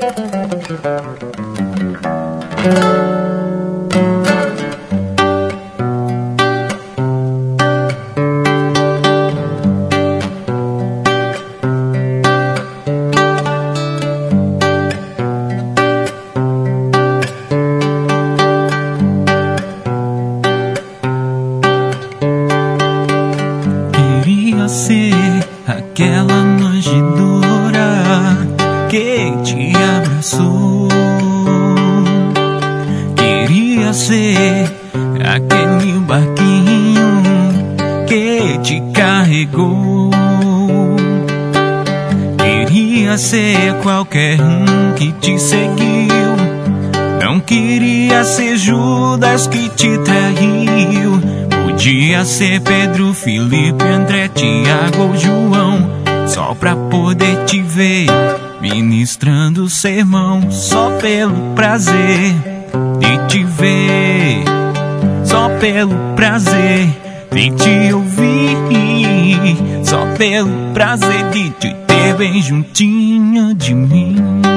Queria ser aquela manjedoura que te abraçou. Queria ser aquele barquinho que te carregou. Queria ser qualquer um que te seguiu. Não queria ser Judas que te traiu. Podia ser Pedro, Filipe, André, Tiago ou João, só pra poder te ver ministrando sermão. Só pelo prazer de te ver, só pelo prazer de te ouvir, só pelo prazer de te ter bem juntinho de mim.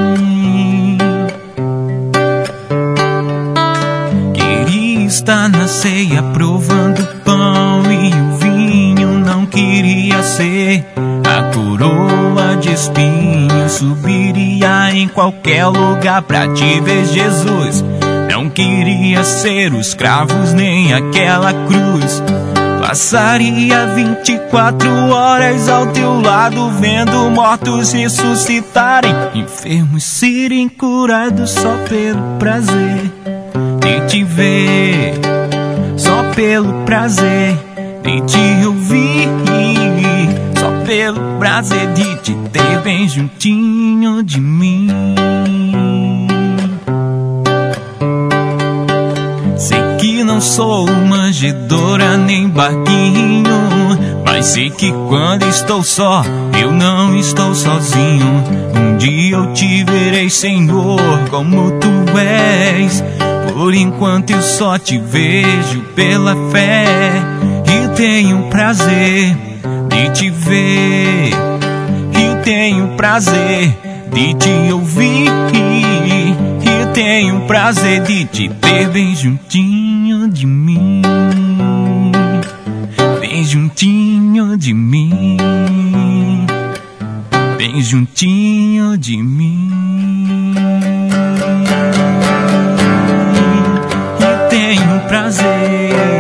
Queria estar na ceia provando o pão e o vinho. Não queria ser a coroa de espinhos. Subiria em qualquer lugar pra te ver, Jesus. Não queria ser os cravos nem aquela cruz. Passaria 24 horas ao teu lado, vendo mortos ressuscitarem, enfermos serem curados, só pelo prazer de te ver, só pelo prazer de te ouvir, só pelo prazer de te ter bem juntinho de mim. Sei que não sou manjedoura nem barquinho, mas sei que quando estou só, eu não estou sozinho. Um dia eu te verei, Senhor, como tu és. Por enquanto eu só te vejo pela fé, e tenho prazer de te ver, e tenho prazer de te ouvir, e tenho prazer de te ter bem juntinho de mim, bem juntinho de mim, bem juntinho de mim. E tenho prazer